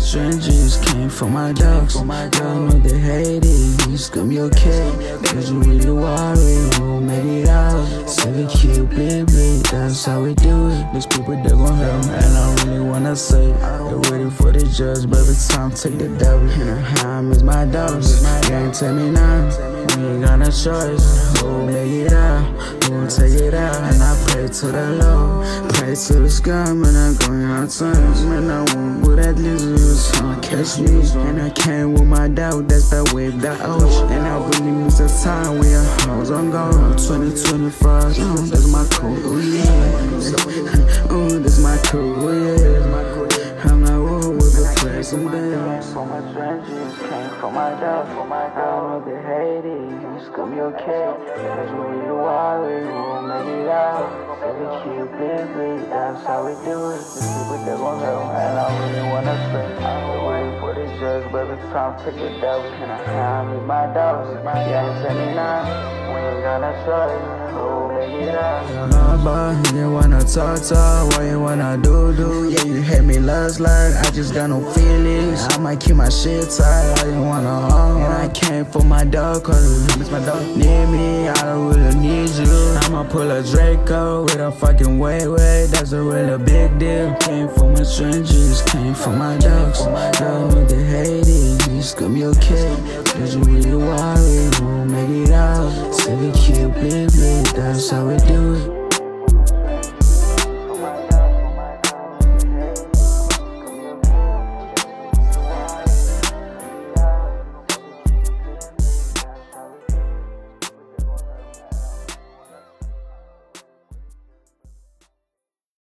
trenches, came for my dogs. Y'all know they hate it, you scum your kid. Cause you really worry, we'll make it out. Say we cute, baby, that's how we do it. These people, they gon' hurt me, and I really wanna say they're waiting for the judge, but every time take the devil. And how is my dogs, you ain't tell me now. We ain't got no choice, we'll make it out, we'll take it out. And I pray to the Lord, pray to the sky, man, I'm going out times. Man, I won't go that lizard, can't catch me. And I came with my doubt, that's that wave, that ouch. And I really miss the time when your house on go. 2025, that's my code, oh yeah. Oh, that's my code, oh yeah. I'm not war with the place someday. For my trenches, came for my doubt. I know they hate it, you scum your kid. Cause when you worry, we'll make it out. Say we keep it, that's how we do it. These people, they gon' hurt, and I really wanna say I'm waiting for the judge, but every time take it down. Can I have my dogs? You ain't tell me now. We ain't got no choice, we'll make it out. Nah, but you wanna talk, what you wanna do? Yeah, you hate me last like I just got no feelings. I might keep my shit tight, I didn't wanna harm. And I came for my dog, cause it's my dog near me, I don't really need you. I'ma pull a Draco with a fucking way, that's a really big deal. Came for my trenches, came for my dogs. Y'all know they hate it, you scum your kid. Cause you really worry.